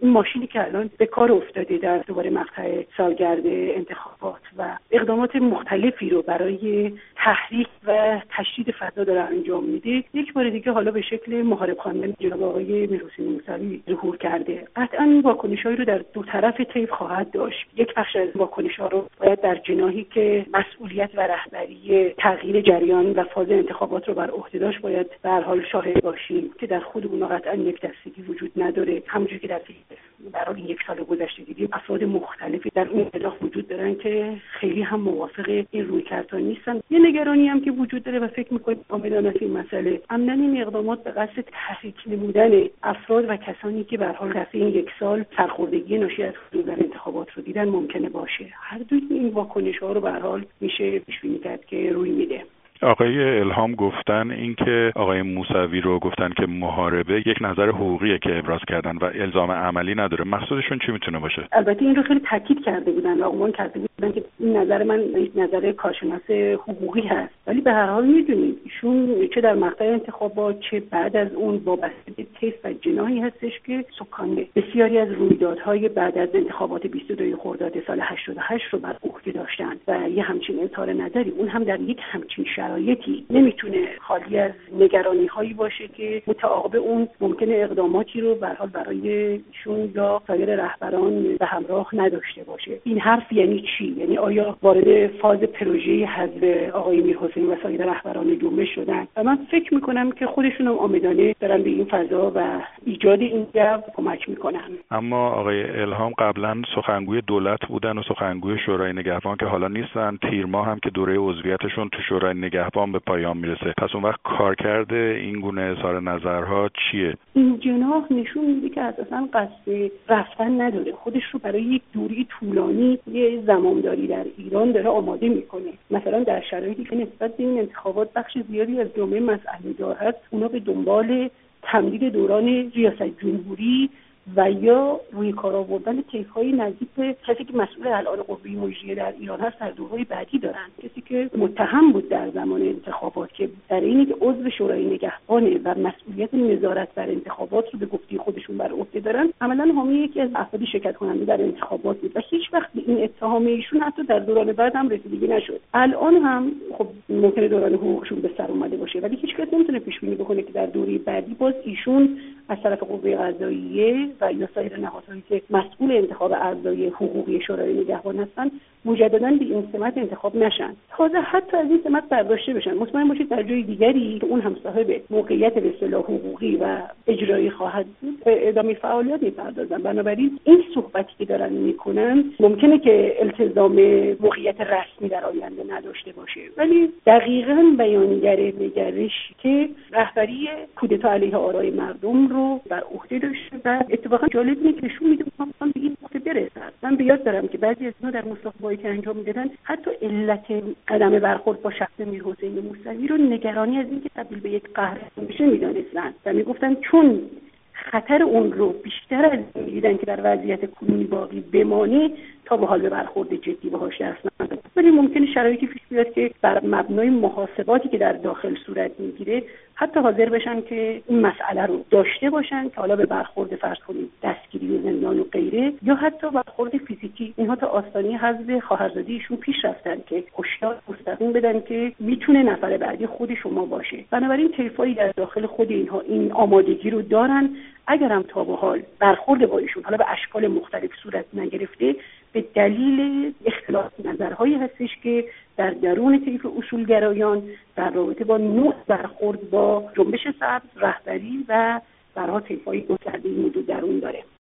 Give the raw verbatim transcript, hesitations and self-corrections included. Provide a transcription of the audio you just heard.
این ماشینی که الان به کار افتاده در دوباره مقطع سالگرد انتخابات و اقدامات مختلفی رو برای تحریک و تشدید فضا داره انجام میده، یک بار دیگه حالا به شکل محارب خواندن جناب آقای میرحسین موسوی ظهور کرده. قطعا این واکنش‌هایی رو در دو طرف طیف خواهد داشت. یک بخش از واکنش‌ها رو باید در جناحی که مسئولیت و رهبری تغییر جریان و فاز انتخابات رو بر عهده داشت باید به هر حال شاهد باشیم که در خود اونها قطعا یک دستگی وجود نداره. همونجوری که در برای یک سال گذشته دیدیم افراد مختلفی در اون اطلاف وجود دارن که خیلی هم موافق این رویکردها نیستن. یه نگرانی هم که وجود داره و فکر می‌کنم عاملان از این مسئله عمدن این اقدامات به قصد تحریک نمودن افراد و کسانی که به هر حال در این یک سال سرخوردگی ناشی از حضور در انتخابات رو دیدن ممکنه باشه. هر دوی این واکنش‌ها رو به هر حال میشه پیش بینی کرد که روی میده. آقای الهام گفتن اینکه آقای موسوی رو گفتن که محاربه یک نظر حقوقیه که ابراز کردن و الزام عملی نداره. مقصودشون چی میتونه باشه؟ البته این رو خیلی تاکید کرده بودن و عنوان کرده بودن که این نظر من یک نظر کارشناس حقوقی هست، ولی به هر حال میدونید ایشون چه در مقطع انتخابات چه بعد از اون وابسته به طیف و جناحی هستش که سکان بسیاری از رویدادهای بعد از انتخابات بیست و دو خرداد سال هشتاد و هشت رو بر عهده داشتن و یه همچین اظهار نظری اون هم در یک همچین شرایطی نمیتونه خالی از نگرانی هایی باشه که متعاقب اون ممکنه اقداماتی رو به هر حال برای ایشون یا سایر رهبران به همراه نداشته باشه. این حرف یعنی چی؟ یعنی آیا وارد فاز پروژه حذف آقای میرحسین و سایر رهبران جنبش شدن؟ و من فکر میکنم که خودشون هم عامدانه دارن به این فضا و ایجاد این جو کمک میکنن. اما آقای الهام قبلا سخنگوی دولت بودن و سخنگوی شورای نگهبان که حالا نیستن، تیر ماه هم که دوره عضویتشون تو شورای نگهبان به پایان میرسه. پس اون وقت کارکرد این گونه اظهار نظرها چیه؟ این جناح نشون میده که اساساً قصد رفتن نداره. خودش رو برای یک دوره طولانی یه زمامداری در ایران داره آماده میکنه. مثلا در شرایطی که نسبت به این انتخابات بخش زیادی از جامعه مسئله دار هست، اونا به دنبال تمدید دوران ریاست جمهوری و یا روی کار آوردن طیف‌های نزدیک به کسی که مسئول الان قوه مجریه در ایران هست در دورهای بعدی دارن. کسی که متهم بود در زمان انتخابات که در اینی که عضو شورای نگهبانه و مسئولیت نظارت بر انتخابات رو به گفته خودشون بر عهده دارن، عملاً حامی یکی از افراد شرکت کننده در انتخابات بود و هیچ وقت به این اتهام ایشون حتی در دوران بعد هم رسیدگی نشد. الان هم خب ممکنه دوران حقوقشون به سر اومده باشه، ولی هیچ کس نمیتونه پیش بینی بکنه که در دوره بعدی باز ایشون از طرف قوه قضاییه و یا سایر نهادهایی که مسئول انتخاب اعضای حقوقی شورای نگهبان هستند مجدداً به این سمت انتخاب نشن، تازه حتی از این سمت برداشته بشن. مطمئن باشید در جای دیگری که اون هم صاحب موقعیت به اصطلاح حقوقی و اجرایی خواهد بود به ادامه فعالیت می‌پردازن. بنابراین این صحبتی که دارن میکنن ممکنه که التزام موقعیت رسمی در آینده نداشته باشه، ولی دقیقاً بیانگر نگرشی که رهبری کودتا علیه آرای مردم رو بر عهده داشته و اتفاقا جالب اینه که نشون میده میخوام به این نقطه برسن. من به یاد دارم که بعضی از اینا در مصاحبه‌ای که انجام میدادن حتی علت عدم برخورد با شخص میرحسین موسوی رو نگرانی از اینکه تبدیل به یک قهرمان بشه میدانستن و میگفتن چون خطر اون رو بیشتر از این دیدن که در وضعیت کنونی باقی بمانه تا به حال به برخورد جدی باهاش دست ندن. ولی ممکنه شرایطی پیش بیاد که بر مبنای محاسباتی که در داخل صورت میگیره حتی حاضر بشن که این مسئله رو داشته باشن که حالا به برخورد فرض کنید دستگیری و زندان و غیره یا حتی برخورد فیزیکی. اینها تا آستانه حذف خواهرزادیشون پیش رفتن که هشدار مستقیم بدن که میتونه نفر بعدی خود شما باشه. بنابراین طیفایی در داخل خود اینها این آمادگی رو دارن. اگرم تا به حال برخورد با ایشون حالا به اشکال مختلف صورت نگرفته به دلیل اختلاف نظرهایی هستش که در درون طیف اصولگرایان در رابطه با نوع برخورد با جنبش سبز رهبری و برای طیف‌های گسترده این موضوع درون داره.